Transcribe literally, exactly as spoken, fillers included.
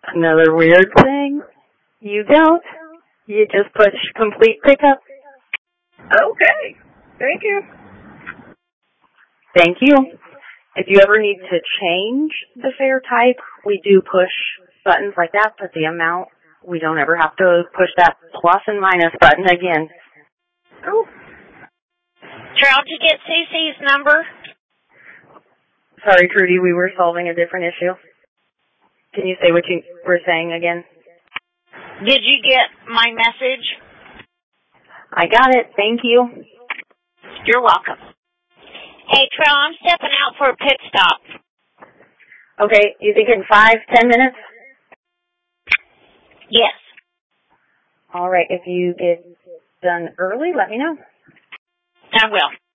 Another weird thing, you don't. You just push complete pickup. Okay. Thank you. Thank you. If you ever need to change the fare type, we do push buttons like that, but the amount, we don't ever have to push that plus and minus button again. Oh. Cheryl, did you get Cece's number? Sorry, Trudy, we were solving a different issue. Can you say what you were saying again? Did you get my message? I got it. Thank you. You're welcome. Hey, Cheryl, I'm stepping out for a pit stop. Okay, you think in five, ten minutes? Yes. All right, if you get done early, let me know. I will.